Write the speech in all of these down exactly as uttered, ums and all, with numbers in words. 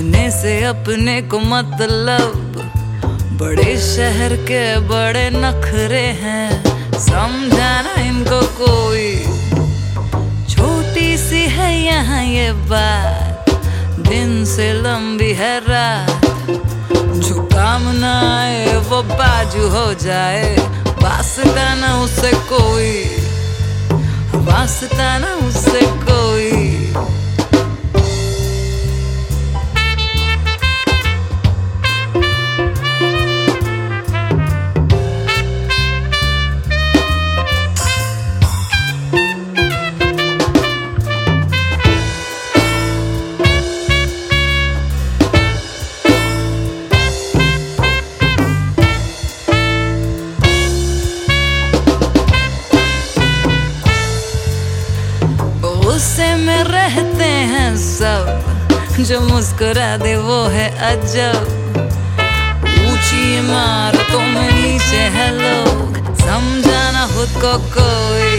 अपने से अपने को मतलब, बड़े शहर के बड़े नखरे हैं, समझाना इनको कोई। छोटी सी है यहाँ ये बात, दिन से लंबी है रात, जो काम ना आए वो बाजू हो जाए, वास्ता ना उससे कोई, वास्ता ना उससे कोई। गुस्से में रहते हैं सब, जो मुस्कुरा दे वो है अजब। ऊंची इमारतों में नीचे है लोग, समझाना खुद को कोई।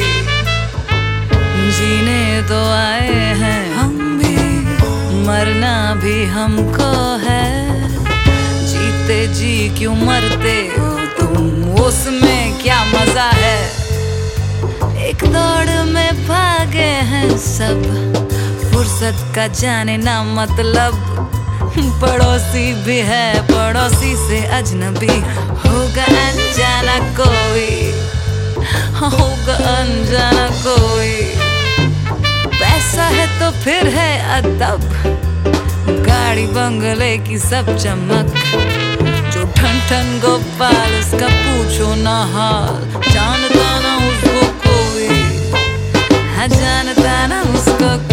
जीने तो आए हैं हम भी, मरना भी हमको है। जीते जी क्यों मरते हो तुम, उसमें क्या मजा है। एक दौड़ में भागे हैं सब, फुर्सत का जाने ना मतलब। पड़ोसी भी है पड़ोसी से अजनबी, होगा अनजाना कोई, होगा अनजाना कोई। पैसा है तो फिर है अदब, गाड़ी बंगले की सब चमक। जो ठन ठन गोपाल उसका पूछो ना हाल, जानता ना उसको कोई, जानता ना उसको।